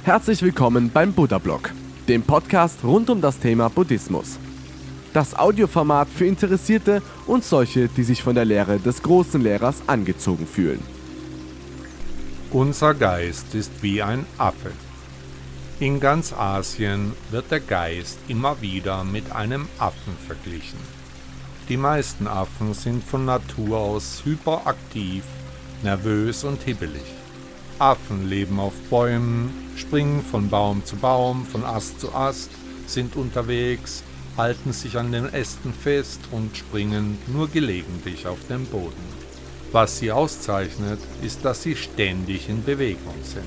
Herzlich willkommen beim Buddha-Blog, dem Podcast rund um das Thema Buddhismus. Das Audioformat für Interessierte und solche, die sich von der Lehre des großen Lehrers angezogen fühlen. Unser Geist ist wie ein Affe. In ganz Asien wird der Geist immer wieder mit einem Affen verglichen. Die meisten Affen sind von Natur aus hyperaktiv, nervös und hibbelig. Affen leben auf Bäumen, springen von Baum zu Baum, von Ast zu Ast, sind unterwegs, halten sich an den Ästen fest und springen nur gelegentlich auf den Boden. Was sie auszeichnet, ist, dass sie ständig in Bewegung sind.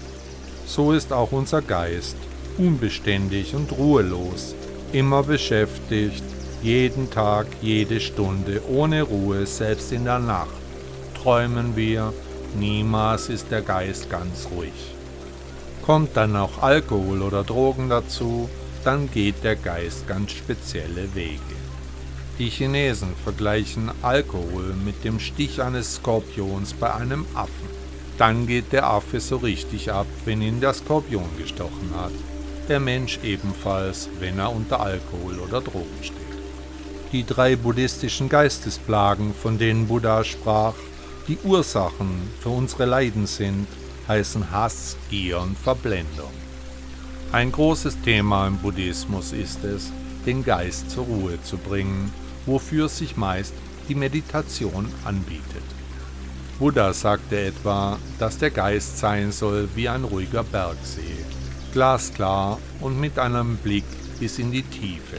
So ist auch unser Geist, unbeständig und ruhelos, immer beschäftigt, jeden Tag, jede Stunde, ohne Ruhe, selbst in der Nacht, träumen wir, niemals ist der Geist ganz ruhig. Kommt dann noch Alkohol oder Drogen dazu, dann geht der Geist ganz spezielle Wege. Die Chinesen vergleichen Alkohol mit dem Stich eines Skorpions bei einem Affen. Dann geht der Affe so richtig ab, wenn ihn der Skorpion gestochen hat. Der Mensch ebenfalls, wenn er unter Alkohol oder Drogen steht. Die 3 buddhistischen Geistesplagen, von denen Buddha sprach, die Ursachen für unsere Leiden sind, heißen Hass, Gier und Verblendung. Ein großes Thema im Buddhismus ist es, den Geist zur Ruhe zu bringen, wofür sich meist die Meditation anbietet. Buddha sagte etwa, dass der Geist sein soll wie ein ruhiger Bergsee, glasklar und mit einem Blick bis in die Tiefe.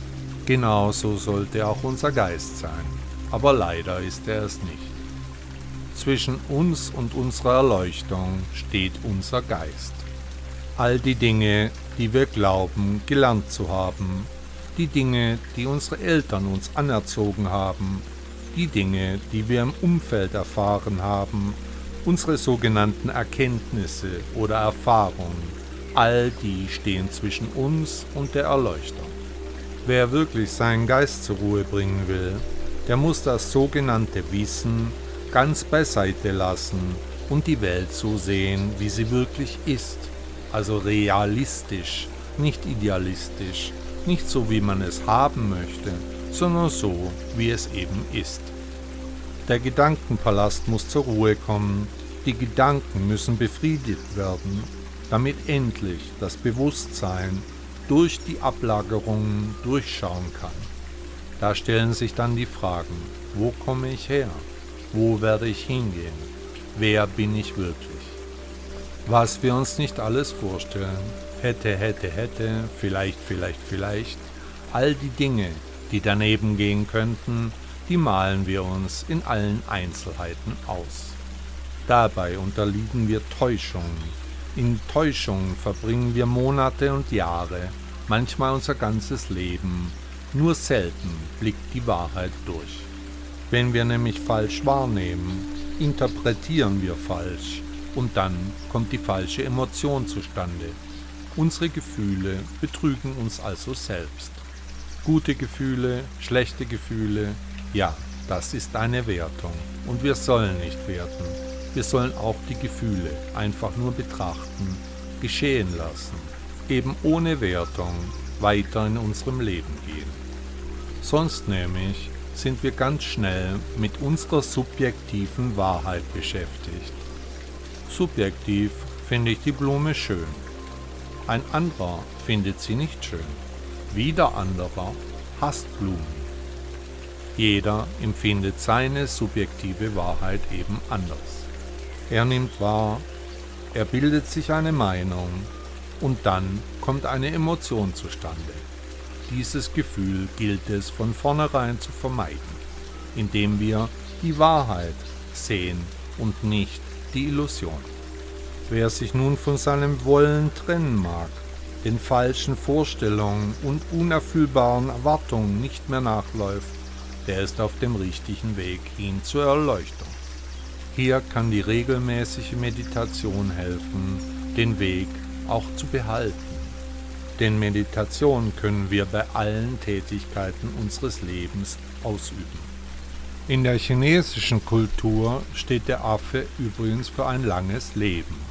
Genauso sollte auch unser Geist sein, aber leider ist er es nicht. Zwischen uns und unserer Erleuchtung steht unser Geist. All die Dinge, die wir glauben, gelernt zu haben, die Dinge, die unsere Eltern uns anerzogen haben, die Dinge, die wir im Umfeld erfahren haben, unsere sogenannten Erkenntnisse oder Erfahrungen, all die stehen zwischen uns und der Erleuchtung. Wer wirklich seinen Geist zur Ruhe bringen will, der muss das sogenannte Wissen ganz beiseite lassen und die Welt so sehen, wie sie wirklich ist, also realistisch, nicht idealistisch, nicht so, wie man es haben möchte, sondern so, wie es eben ist. Der Gedankenpalast muss zur Ruhe kommen, die Gedanken müssen befriedigt werden, damit endlich das Bewusstsein durch die Ablagerungen durchschauen kann. Da stellen sich dann die Fragen, wo komme ich her? Wo werde ich hingehen? Wer bin ich wirklich? Was wir uns nicht alles vorstellen, hätte, vielleicht, all die Dinge, die daneben gehen könnten, die malen wir uns in allen Einzelheiten aus. Dabei unterliegen wir Täuschungen. In Täuschungen verbringen wir Monate und Jahre, manchmal unser ganzes Leben. Nur selten blickt die Wahrheit durch. Wenn wir nämlich falsch wahrnehmen, interpretieren wir falsch und dann kommt die falsche Emotion zustande. Unsere Gefühle betrügen uns also selbst. Gute Gefühle, schlechte Gefühle, ja, das ist eine Wertung und wir sollen nicht werten. Wir sollen auch die Gefühle einfach nur betrachten, geschehen lassen, eben ohne Wertung weiter in unserem Leben gehen. Sonst nämlich sind wir ganz schnell mit unserer subjektiven Wahrheit beschäftigt. Subjektiv finde ich die Blume schön. Ein anderer findet sie nicht schön. Wieder anderer hasst Blumen. Jeder empfindet seine subjektive Wahrheit eben anders. Er nimmt wahr, er bildet sich eine Meinung und dann kommt eine Emotion zustande. Dieses Gefühl gilt es von vornherein zu vermeiden, indem wir die Wahrheit sehen und nicht die Illusion. Wer sich nun von seinem Wollen trennen mag, den falschen Vorstellungen und unerfüllbaren Erwartungen nicht mehr nachläuft, der ist auf dem richtigen Weg hin zur Erleuchtung. Hier kann die regelmäßige Meditation helfen, den Weg auch zu behalten. Denn Meditation können wir bei allen Tätigkeiten unseres Lebens ausüben. In der chinesischen Kultur steht der Affe übrigens für ein langes Leben.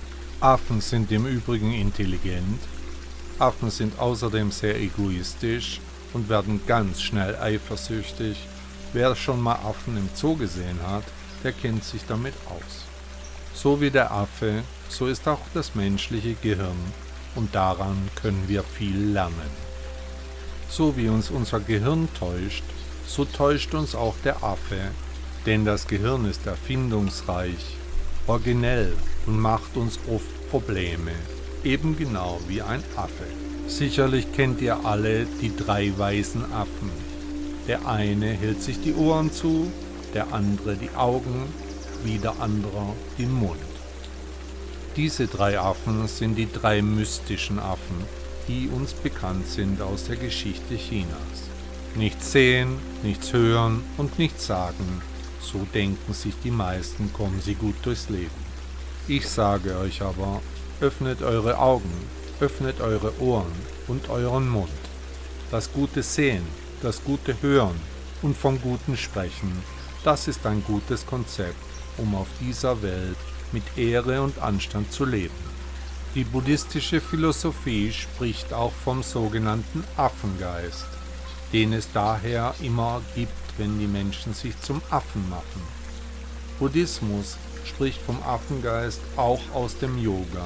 Affen sind im Übrigen intelligent. Affen sind außerdem sehr egoistisch und werden ganz schnell eifersüchtig. Wer schon mal Affen im Zoo gesehen hat, der kennt sich damit aus. So wie der Affe, so ist auch das menschliche Gehirn und daran können wir viel lernen. So wie uns unser Gehirn täuscht, so täuscht uns auch der Affe, denn das Gehirn ist erfindungsreich, originell und macht uns oft Probleme, eben genau wie ein Affe. Sicherlich kennt ihr alle die 3 weißen Affen. Der eine hält sich die Ohren zu, der andere die Augen, wieder anderer den Mund. Diese 3 Affen sind die 3 mystischen Affen, die uns bekannt sind aus der Geschichte Chinas. Nichts sehen, nichts hören und nichts sagen, so denken sich die meisten, kommen sie gut durchs Leben. Ich sage euch aber, öffnet eure Augen, öffnet eure Ohren und euren Mund. Das gute Sehen, das gute Hören und vom Guten Sprechen, das ist ein gutes Konzept, um auf dieser Welt mit Ehre und Anstand zu leben. Die buddhistische Philosophie spricht auch vom sogenannten Affengeist, den es daher immer gibt, wenn die Menschen sich zum Affen machen. Buddhismus spricht vom Affengeist auch aus dem Yoga.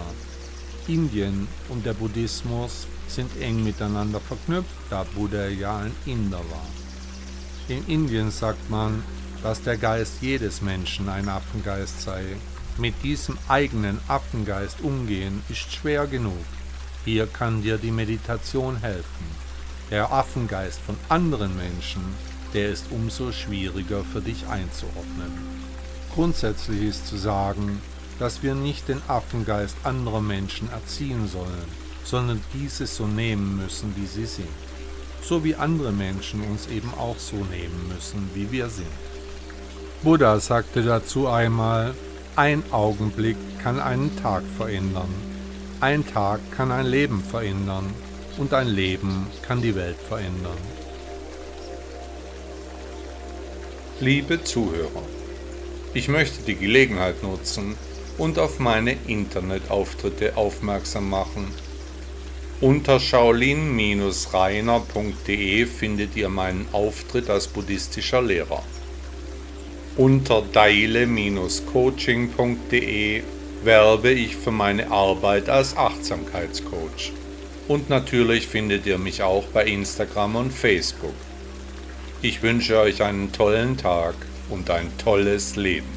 Indien und der Buddhismus sind eng miteinander verknüpft, da Buddha ja ein Inder war. In Indien sagt man, dass der Geist jedes Menschen ein Affengeist sei. Mit diesem eigenen Affengeist umgehen ist schwer genug. Hier kann dir die Meditation helfen. Der Affengeist von anderen Menschen, der ist umso schwieriger für dich einzuordnen. Grundsätzlich ist zu sagen, dass wir nicht den Affengeist anderer Menschen erziehen sollen, sondern diese so nehmen müssen, wie sie sind. So wie andere Menschen uns eben auch so nehmen müssen, wie wir sind. Buddha sagte dazu einmal, ein Augenblick kann einen Tag verändern, ein Tag kann ein Leben verändern und ein Leben kann die Welt verändern. Liebe Zuhörer, ich möchte die Gelegenheit nutzen und auf meine Internetauftritte aufmerksam machen. Unter shaolin-reiner.de findet ihr meinen Auftritt als buddhistischer Lehrer. Unter daile-coaching.de werbe ich für meine Arbeit als Achtsamkeitscoach. Und natürlich findet ihr mich auch bei Instagram und Facebook. Ich wünsche euch einen tollen Tag und ein tolles Leben.